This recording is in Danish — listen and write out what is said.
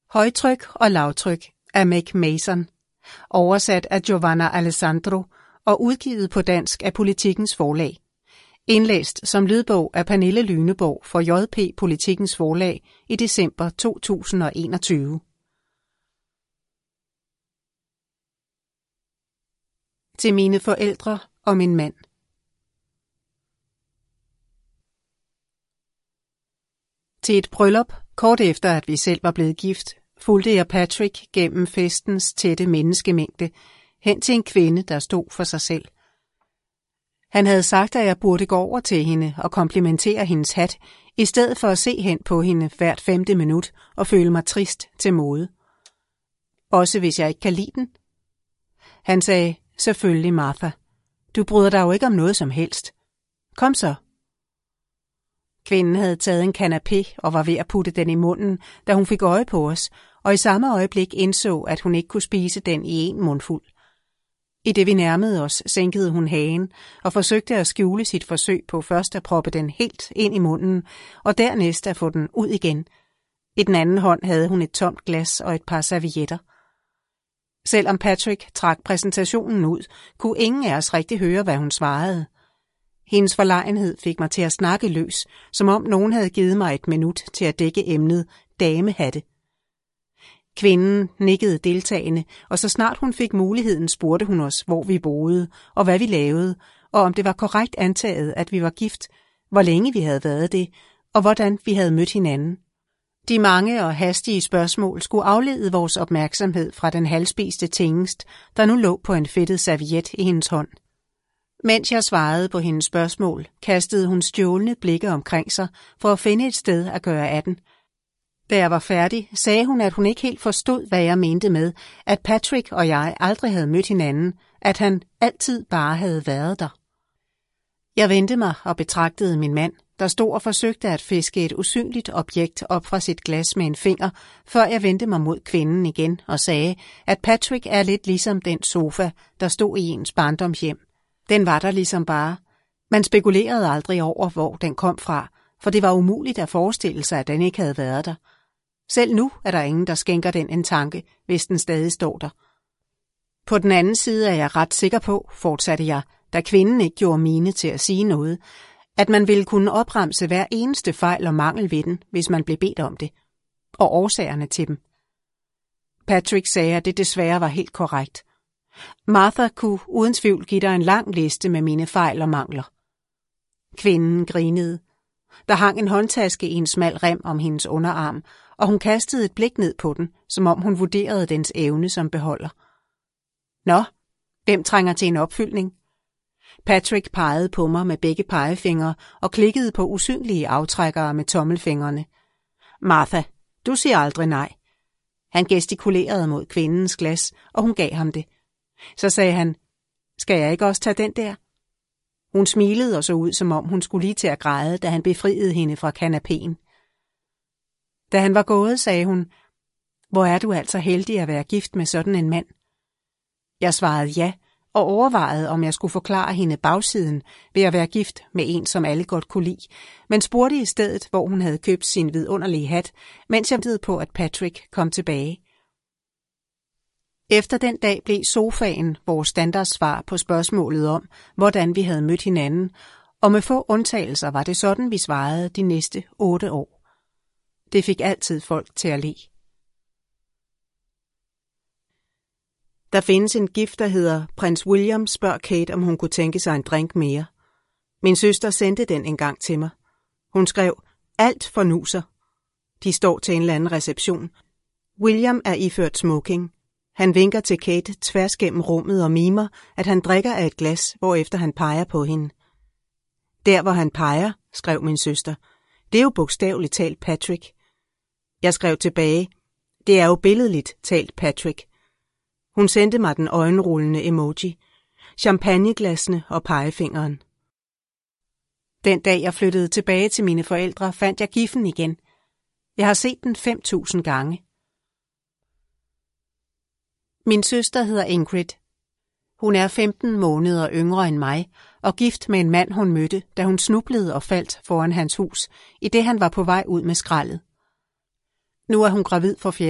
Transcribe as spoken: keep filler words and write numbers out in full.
Højtryk og lavtryk af Meg Mason. Oversat af Giovanna Alessandro og udgivet på dansk af Politikens Forlag. Indlæst som lydbog af Pernille Lyneborg for J P Politikens Forlag i december to tusind og enogtyve. Til mine forældre og min mand. Til et bryllup, kort efter at vi selv var blevet gift, fulgte jeg Patrick gennem festens tætte menneskemængde hen til en kvinde, der stod for sig selv. Han havde sagt, at jeg burde gå over til hende og komplimentere hendes hat, i stedet for at se hen på hende hvert femte minut og føle mig trist til mode. Også hvis jeg ikke kan lide den. Han sagde, selvfølgelig Martha. Du bryder dig jo ikke om noget som helst. Kom så. Kvinden havde taget en canapé og var ved at putte den i munden, da hun fik øje på os, og i samme øjeblik indså, at hun ikke kunne spise den i en mundfuld. I det vi nærmede os, sænkede hun hagen og forsøgte at skjule sit forsøg på først at proppe den helt ind i munden, og dernæst at få den ud igen. I den anden hånd havde hun et tomt glas og et par servietter. Selvom Patrick trak præsentationen ud, kunne ingen af os rigtig høre, hvad hun svarede. Hendes forlegenhed fik mig til at snakke løs, som om nogen havde givet mig et minut til at dække emnet damehatte. Kvinden nikkede deltagende, og så snart hun fik muligheden, spurgte hun os, hvor vi boede, og hvad vi lavede, og om det var korrekt antaget, at vi var gift, hvor længe vi havde været det, og hvordan vi havde mødt hinanden. De mange og hastige spørgsmål skulle aflede vores opmærksomhed fra den halvspiste tingest, der nu lå på en fedtet serviet i hendes hånd. Mens jeg svarede på hendes spørgsmål, kastede hun stjålne blikke omkring sig for at finde et sted at gøre af den. Da jeg var færdig, sagde hun, at hun ikke helt forstod, hvad jeg mente med, at Patrick og jeg aldrig havde mødt hinanden, at han altid bare havde været der. Jeg vendte mig og betragtede min mand, der stod og forsøgte at fiske et usynligt objekt op fra sit glas med en finger, før jeg vendte mig mod kvinden igen og sagde, at Patrick er lidt ligesom den sofa, der stod i ens barndomshjem. Den var der ligesom bare. Man spekulerede aldrig over, hvor den kom fra, for det var umuligt at forestille sig, at den ikke havde været der. Selv nu er der ingen, der skænker den en tanke, hvis den stadig står der. På den anden side er jeg ret sikker på, fortsatte jeg, da kvinden ikke gjorde mine til at sige noget, at man ville kunne opremse hver eneste fejl og mangel ved den, hvis man blev bedt om det, og årsagerne til dem. Patrick sagde, at det desværre var helt korrekt. Martha kunne uden tvivl give dig en lang liste med mine fejl og mangler. Kvinden grinede. Der hang en håndtaske i en smal rem om hendes underarm, og hun kastede et blik ned på den, som om hun vurderede dens evne som beholder. Nå, hvem trænger til en opfyldning? Patrick pegede på mig med begge pegefingre og klikkede på usynlige aftrækkere med tommelfingrene. Martha, du siger aldrig nej. Han gestikulerede mod kvindens glas, og hun gav ham det. Så sagde han, skal jeg ikke også tage den der? Hun smilede og så ud, som om hun skulle lige til at græde, da han befriede hende fra kanapéen. Da han var gået, sagde hun, hvor er du altså heldig at være gift med sådan en mand? Jeg svarede ja, og overvejede, om jeg skulle forklare hende bagsiden ved at være gift med en, som alle godt kunne lide, men spurgte i stedet, hvor hun havde købt sin vidunderlige hat, mens jeg ventede på, at Patrick kom tilbage. Efter den dag blev sofaen vores standardsvar på spørgsmålet om, hvordan vi havde mødt hinanden, og med få undtagelser var det sådan, vi svarede de næste otte år. Det fik altid folk til at le. Der findes en gift, der hedder Prins William spørger Kate, om hun kunne tænke sig en drink mere. Min søster sendte den en gang til mig. Hun skrev, alt for nuser. De står til en eller anden reception. William er iført smoking. Han vinker til Kate tværs gennem rummet og mimer, at han drikker af et glas, hvorefter han peger på hende. Der, hvor han peger, skrev min søster. Det er jo bogstaveligt talt Patrick. Jeg skrev tilbage. Det er jo billedligt talt Patrick. Hun sendte mig den øjenrullende emoji, champagneglassene og pegefingeren. Den dag jeg flyttede tilbage til mine forældre, fandt jeg giffen igen. Jeg har set den fem tusind gange. Min søster hedder Ingrid. Hun er femten måneder yngre end mig og gift med en mand, hun mødte, da hun snublede og faldt foran hans hus, i det han var på vej ud med skraldet. Nu er hun gravid for fjerde